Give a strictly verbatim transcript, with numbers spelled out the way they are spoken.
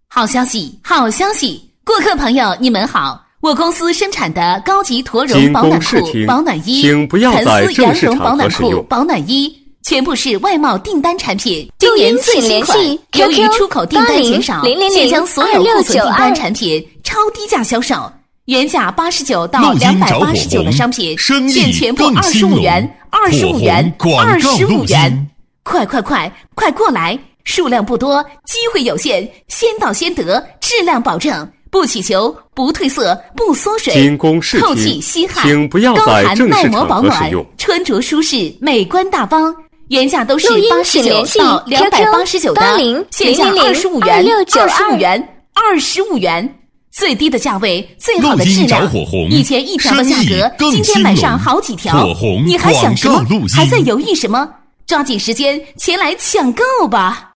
好消息，好消息！顾客朋友，你们好！我公司生产的高级驼绒保暖裤、保暖衣、 请不要在正式场合使用。 保暖衣全部是外贸订单产品， 今年最新款。 由于出口订单减少，现将所有库存订单产品超低价销售，原价八十九到两百八十九的商品，现全部二十五元、二十五元、二十五元。快快快，快过来！数量不多，机会有限，先到先得，质量保证，不起球，不褪色，不缩水， 仅供试听， 透气吸汗， 请不要在正式场合使用。 穿着舒适，美观大方，原价都是八十九到两百八十九的，现价二十五元，二十五元，二十五元，最低的价位，最好的质量。以前一条的价格，今天买上好几条，你还想什么？还在犹豫什么？抓紧时间前来抢购吧！